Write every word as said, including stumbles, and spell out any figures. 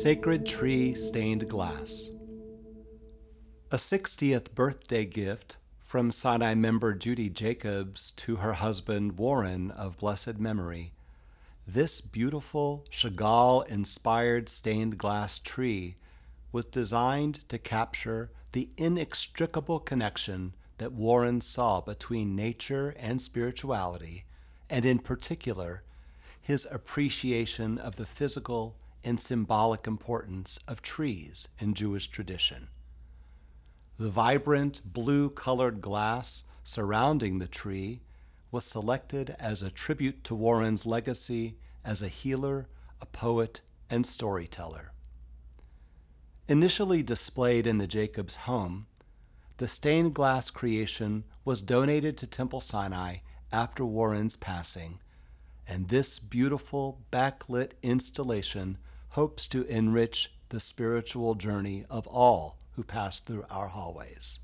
Sacred Tree Stained Glass. A sixtieth birthday gift from Sinai member Judy Jacobs to her husband Warren of blessed memory. This beautiful Chagall-inspired stained glass tree was designed to capture the inextricable connection that Warren saw between nature and spirituality, and in particular, his appreciation of the physical and symbolic importance of trees in Jewish tradition. The vibrant blue-colored glass surrounding the tree was selected as a tribute to Warren's legacy as a healer, a poet, and storyteller. Initially displayed in the Jacobs home, the stained glass creation was donated to Temple Sinai after Warren's passing, and this beautiful backlit installation hopes to enrich the spiritual journey of all who pass through our hallways.